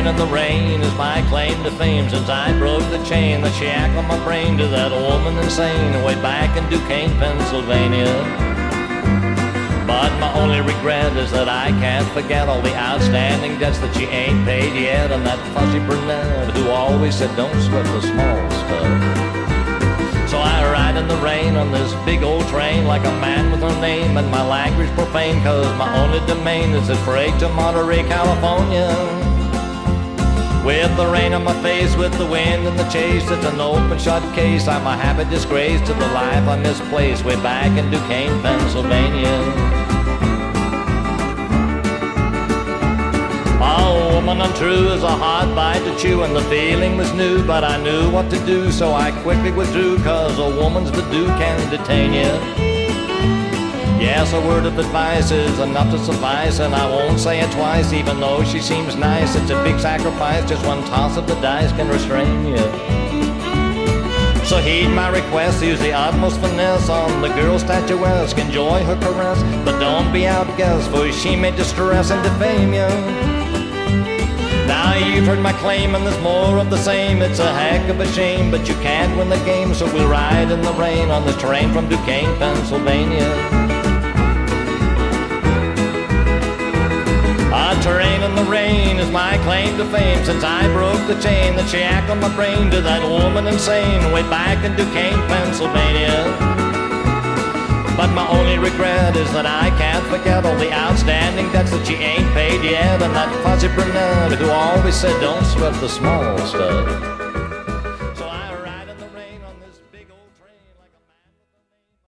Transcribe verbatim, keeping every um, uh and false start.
in the rain is my claim to fame, since I broke the chain that shackled my brain to that woman insane way back in Duquesne, Pennsylvania. But my only regret is that I can't forget all the outstanding debts that she ain't paid yet, and that fussy brunette who always said don't sweat the small stuff. So I ride in the rain on this big old train like a man with no name, and my language profane, cause my only domain is this freight to Monterey, California. With the rain on my face, with the wind in the chase, it's an open shut case. I'm a happy disgrace to the life I misplaced way back in Duquesne, Pennsylvania. A woman untrue is a hard bite to chew, and the feeling was new, but I knew what to do, so I quickly withdrew, cause a woman's the do can detain you. Yes, a word of advice is enough to suffice, and I won't say it twice, even though she seems nice. It's a big sacrifice, just one toss of the dice can restrain you. So heed my request, use the utmost finesse on the girl statuesque, enjoy her caress, but don't be outguessed, for she may distress and defame you. Now you've heard my claim, and there's more of the same. It's a heck of a shame, but you can't win the game, so we'll ride in the rain on this train from Duquesne, Pennsylvania. A train in the rain is my claim to fame, since I broke the chain that shackled my brain to that woman insane way back in Duquesne, Pennsylvania. But my only regret is that I can't forget all the outstanding debts that she ain't paid yet, and that fuzzy brunette who always said don't sweat the small stuff.